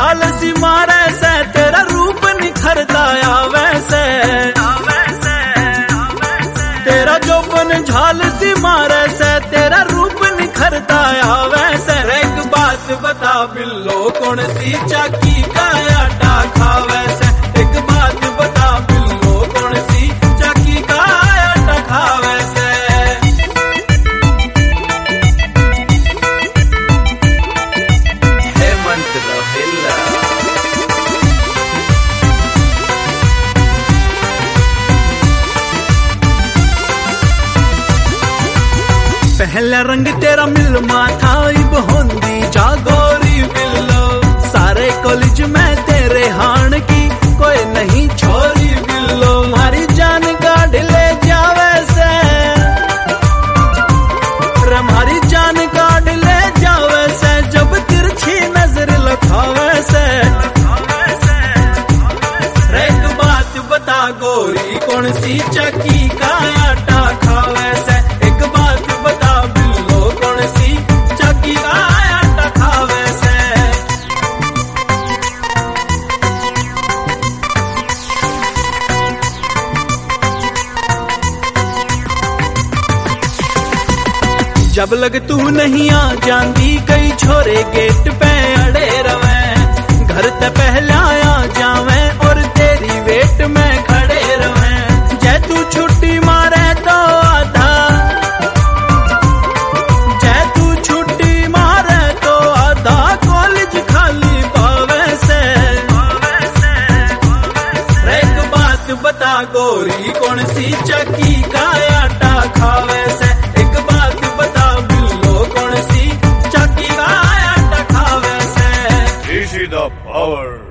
झाल सी मारे से तेरा रूप निखरता आवे से, तेरा जोबन झाल सी मारे से तेरा रूप निखरता आवे से। एक बात बता बिल्लो कौन सी चाकी का आटा खावे से, एक बात बता बिल्लो कौन सी चाकी का आटा खावे से। हेमंत रोहिल्ला पहला रंग तेरा मिलमा था इब होंदी जागोरी बिल्लो, सारे कॉलेज में तेरे हाण की कोई नहीं छोरी बिल्लो। हमारी जान काढ़ ले जावे से, हमारी जान काढ़ ले जावे से जब तिरछी नजर लखावे से। एक बात बता गोरी कौन सी चक्की का आटा खावे से, एक बात बता बिल्लो कौन सी चक्की का आटा खावे से। जब लग तू नहीं आ जाती कई छोरे गेट पे अड़े रवे, घर ते पहला आ जावे और तेरी वेट में खड़े रवे। जय तू छुट्टी मारे तो आधा, जय तू छुट्टी मारे तो आधा कॉलेज खाली पावे से। एक बात बता गोरी कौन सी चक्की का आटा खावे से, एक बात बता बिल्लो कौन सी चक्की का आटा खावे से। This is the power.